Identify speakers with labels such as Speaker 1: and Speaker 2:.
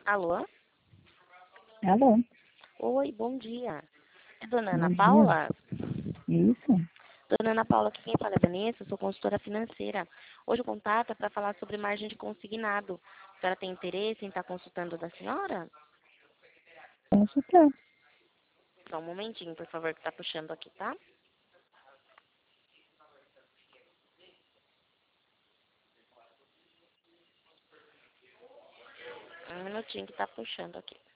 Speaker 1: Alô?
Speaker 2: Alô,
Speaker 1: Oi, bom dia. É Dona Ana
Speaker 2: bom dia.
Speaker 1: Paula?
Speaker 2: Isso?
Speaker 1: Dona Ana Paula, aqui quem fala é Vanessa, sou consultora financeira. Hoje o contato é para falar sobre margem de consignado. A senhora tem interesse em estar consultando da senhora?
Speaker 2: Posso estar.
Speaker 1: Só um momentinho, por favor, que tá puxando aqui, tá? Um minutinho que tá puxando aqui.